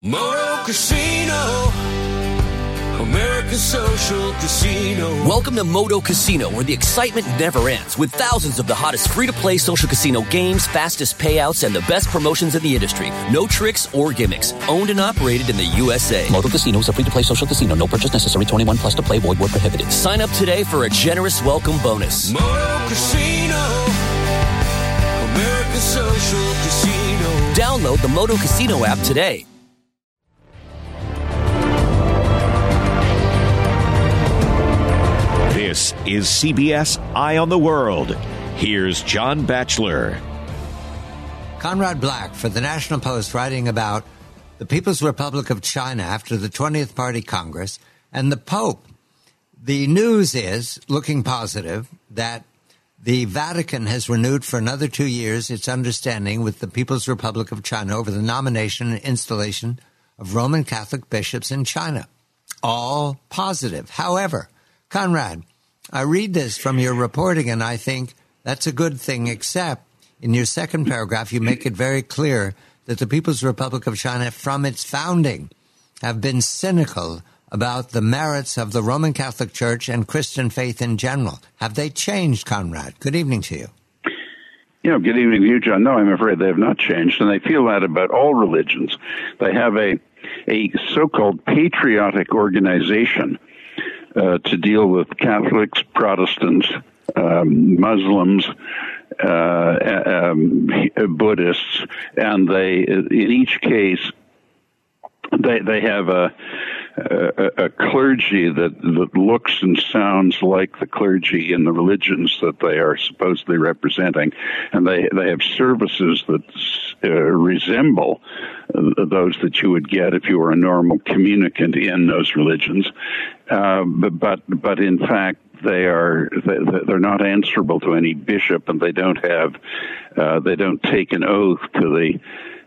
Moto Casino, American Social Casino. Welcome to Moto Casino, where the excitement never ends, with thousands of the hottest free-to-play social casino games, fastest payouts, and the best promotions in the industry. No tricks or gimmicks. Owned and operated in the USA. Moto Casino is a free-to-play social casino. No purchase necessary. 21 plus to play. Void where prohibited. Sign up today for a generous welcome bonus. Moto Casino, American Social Casino. Download the Moto Casino app today. This is CBS Eye on the World. Here's John Batchelor. Conrad Black for the National Post writing about the People's Republic of China after the 20th Party Congress and the Pope. The news is looking positive that the Vatican has renewed for another 2 years its understanding with the People's Republic of China over the nomination and installation of Roman Catholic bishops in China. All positive. However, Conrad, I read this from your reporting and I think that's a good thing, except in your second paragraph, you make it very clear that the People's Republic of China, from its founding, have been cynical about the merits of the Roman Catholic Church and Christian faith in general. Have they changed, Conrad? Good evening to you. Good evening to you, John. No, I'm afraid they have not changed, and they feel that about all religions. They have a so-called patriotic organization to deal with Catholics, Protestants, Muslims, Buddhists, and they, in each case, they have a clergy that looks and sounds like the clergy in the religions that they are supposedly representing, and they have services that resemble those that you would get if you were a normal communicant in those religions, but in fact they're not answerable to any bishop, and they don't take an oath to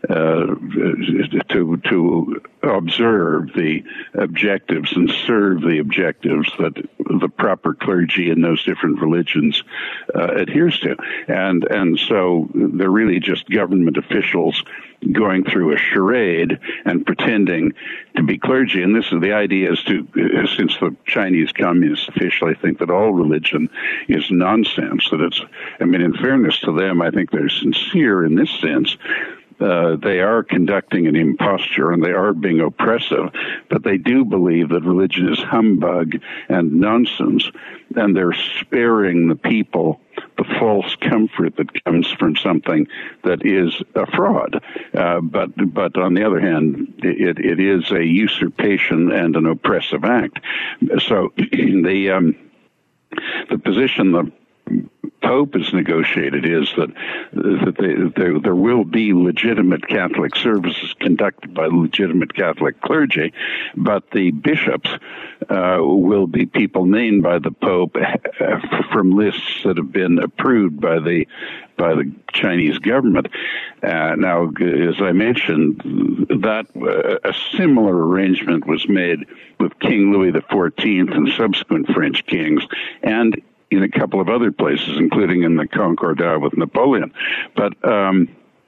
observe the objectives and serve the objectives that the proper clergy in those different religions adheres to, and so they're really just government officials going through a charade and pretending to be clergy. And this is the idea is since the Chinese Communists officially think that all religion is nonsense, in fairness to them, I think they're sincere in this sense. They are conducting an imposture and they are being oppressive, but they do believe that religion is humbug and nonsense, and they're sparing the people the false comfort that comes from something that is a fraud. But on the other hand, it is a usurpation and an oppressive act. So the position the Pope has negotiated is that there will be legitimate Catholic services conducted by legitimate Catholic clergy, but the bishops will be people named by the Pope from lists that have been approved by the Chinese government. Now, as I mentioned, that a similar arrangement was made with King Louis XIV and subsequent French kings, and in a couple of other places, including in the Concordat with Napoleon. But the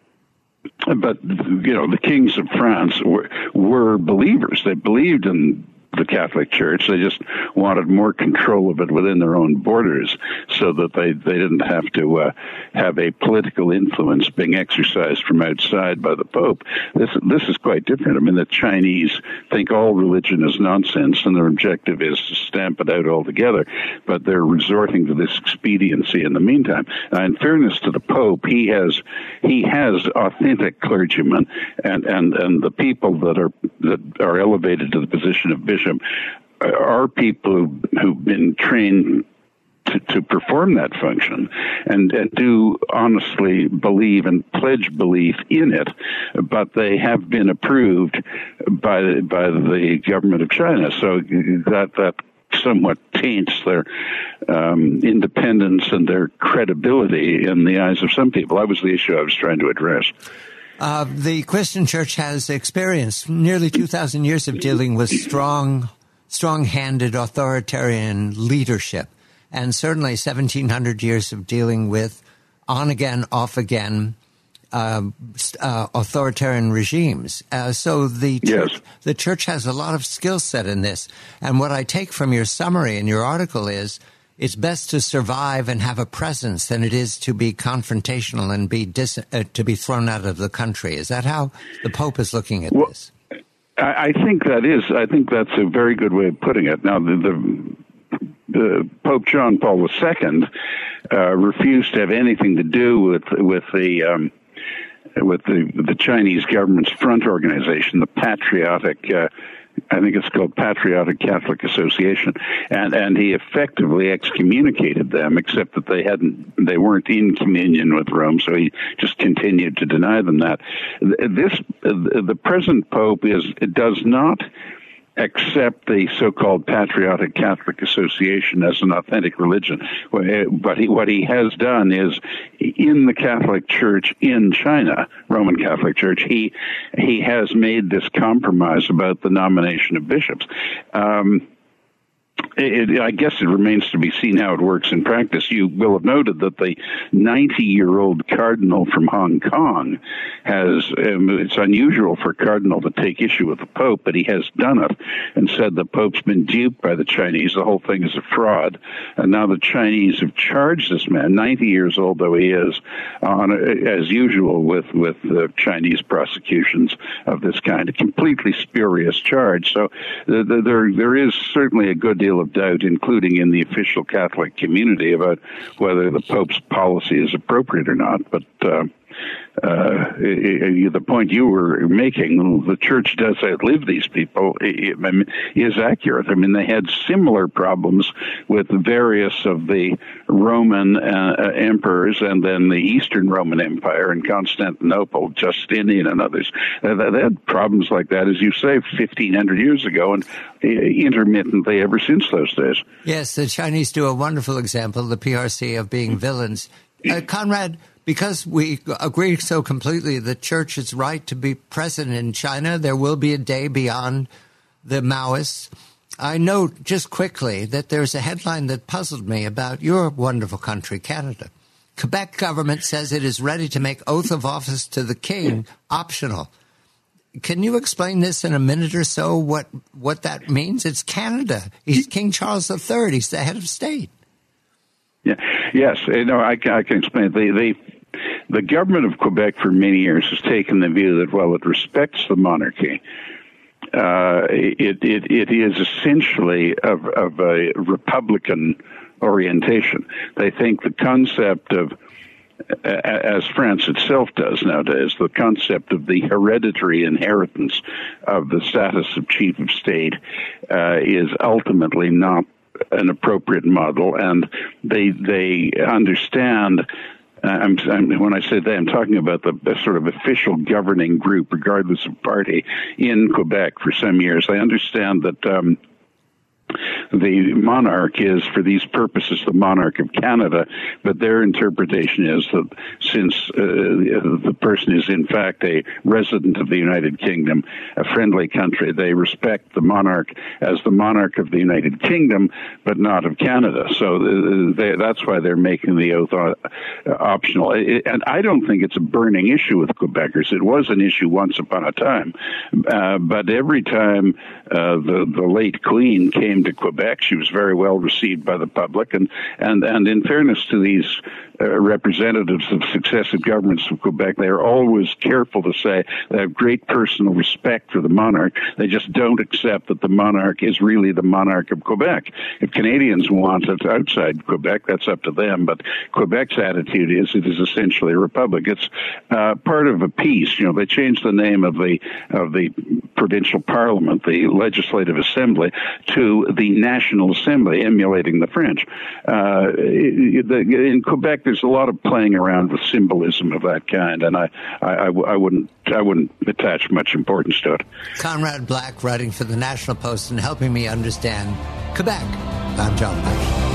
kings of France were believers. They believed in the Catholic Church. They just wanted more control of it within their own borders, so that they didn't have to have a political influence being exercised from outside by the Pope. This is quite different. The Chinese think all religion is nonsense, and their objective is to stamp it out altogether, but they're resorting to this expediency in the meantime. Now, in fairness to the Pope, he has authentic clergymen, and the people that are elevated to the position of bishop are people who've been trained to perform that function and do honestly believe and pledge belief in it, but they have been approved by the government of China. So that somewhat taints their independence and their credibility in the eyes of some people. That was the issue I was trying to address. The Christian Church has experienced nearly 2,000 years of dealing with strong-handed authoritarian leadership, and certainly 1,700 years of dealing with on-again, off-again authoritarian regimes. So the church has a lot of skill set in this. And what I take from your summary in your article is it's best to survive and have a presence than it is to be confrontational and to be thrown out of the country. Is that how the Pope is looking at this? I think that's a very good way of putting it. Now, the Pope John Paul II refused to have anything to do with the Chinese government's front organization, the Patriotic. I think it's called Patriotic Catholic Association, and he effectively excommunicated them, except that they weren't in communion with Rome, so he just continued to deny them that. The present Pope does not accept the so-called Patriotic Catholic Association as an authentic religion. But what he has done is, in the Catholic Church in China, Roman Catholic Church, he has made this compromise about the nomination of bishops. I guess it remains to be seen how it works in practice. You will have noted that the 90-year-old cardinal from Hong Kong it's unusual for a cardinal to take issue with the Pope, but he has done it and said the Pope's been duped by the Chinese. The whole thing is a fraud. And now the Chinese have charged this man, 90 years old though he is, as usual with Chinese prosecutions of this kind, a completely spurious charge. So there is certainly a good deal of doubt, including in the official Catholic community, about whether the Pope's policy is appropriate or not. But the point you were making, the church does outlive these people, is accurate. I mean, they had similar problems with various of the Roman emperors and then the Eastern Roman Empire in Constantinople, Justinian and others. They had problems like that, as you say, 1,500 years ago, and intermittently ever since those days. Yes, the Chinese do a wonderful example, the PRC, of being villains. Conrad, because we agree so completely the church is right to be present in China, there will be a day beyond the Maoists. I note just quickly that there's a headline that puzzled me about your wonderful country, Canada. Quebec government says it is ready to make oath of office to the king optional. Can you explain this in a minute or so, what that means? It's Canada. He's King Charles III. He's the head of state. Yeah. Yes. No, I can explain. The government of Quebec for many years has taken the view that while it respects the monarchy, it is essentially of a Republican orientation. They think the concept of, as France itself does nowadays, the concept of the hereditary inheritance of the status of chief of state is ultimately not an appropriate model, and they understand. When I say they, I'm talking about the sort of official governing group, regardless of party, in Quebec for some years. They understand that the monarch is, for these purposes, the monarch of Canada, but their interpretation is that since the person is in fact a resident of the United Kingdom, a friendly country, they respect the monarch as the monarch of the United Kingdom, but not of Canada. So that's why they're making the oath optional. And I don't think it's a burning issue with Quebecers. It was an issue once upon a time, but every time the late Queen came to Quebec, she was very well received by the public, and in fairness to these representatives of successive governments of Quebec, they are always careful to say they have great personal respect for the monarch. They just don't accept that the monarch is really the monarch of Quebec. If Canadians want it outside Quebec, that's up to them, but Quebec's attitude is it is essentially a republic. It's part of a peace. You know, they changed the name of the provincial parliament, the legislative assembly, to the National Assembly, emulating the French. In Quebec, there's a lot of playing around with symbolism of that kind, and I wouldn't attach much importance to it. Conrad Black, writing for the National Post and helping me understand Quebec. I'm John Passion.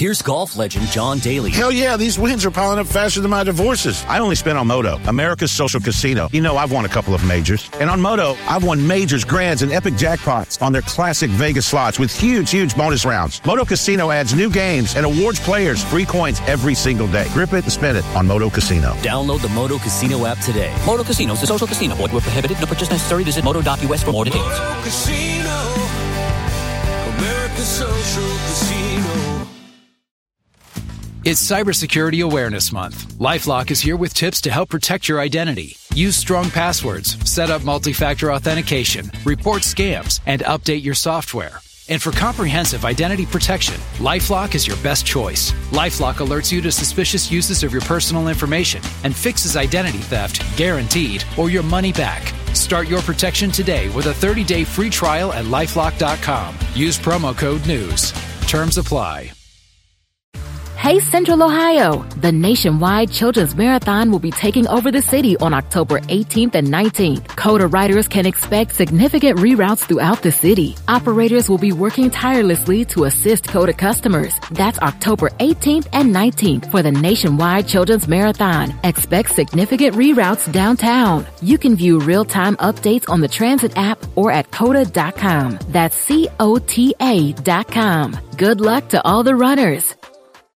Here's golf legend John Daly. Hell yeah, these wins are piling up faster than my divorces. I only spent on Moto, America's social casino. You know, I've won a couple of majors. And on Moto, I've won majors, grands, and epic jackpots on their classic Vegas slots with huge bonus rounds. Moto Casino adds new games and awards players free coins every single day. Grip it and spin it on Moto Casino. Download the Moto Casino app today. Moto Casino is a social casino. Void where prohibited. No purchase necessary. Visit moto.us for more details. Moto Casino, America's social casino. It's Cybersecurity Awareness Month. LifeLock is here with tips to help protect your identity. Use strong passwords, set up multi-factor authentication, report scams, and update your software. And for comprehensive identity protection, LifeLock is your best choice. LifeLock alerts you to suspicious uses of your personal information and fixes identity theft, guaranteed, or your money back. Start your protection today with a 30-day free trial at LifeLock.com. Use promo code NEWS. Terms apply. Hey Central Ohio! The nationwide Children's Marathon will be taking over the city on October 18th and 19th. CODA riders can expect significant reroutes throughout the city. Operators will be working tirelessly to assist CODA customers. That's October 18th and 19th for the nationwide Children's Marathon. Expect significant reroutes downtown. You can view real-time updates on the Transit app or at CODA.com. That's COTA.com. Good luck to all the runners.